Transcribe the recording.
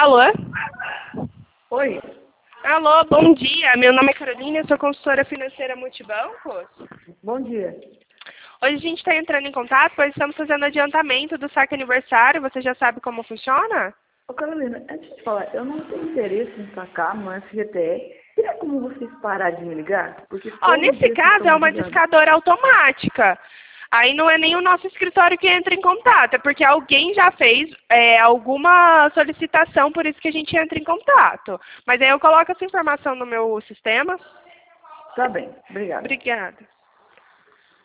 Alô? Oi. Alô, bom dia. Meu nome é Carolina, eu sou consultora financeira Multibancos. Bom dia. Hoje a gente está entrando em contato, pois estamos fazendo adiantamento do saque aniversário. Você já sabe como funciona? Ô Carolina, antes de falar, eu não tenho interesse em sacar no FGTS. Teria como vocês parar de me ligar? Porque Nesse dia vocês caso estão é me uma ligando. discadora automática. Aí não é nem o nosso escritório que entra em contato, é porque alguém já fez alguma solicitação, por isso que a gente entra em contato. Mas aí eu coloco essa informação no meu sistema. Tá bem, obrigada. Obrigada.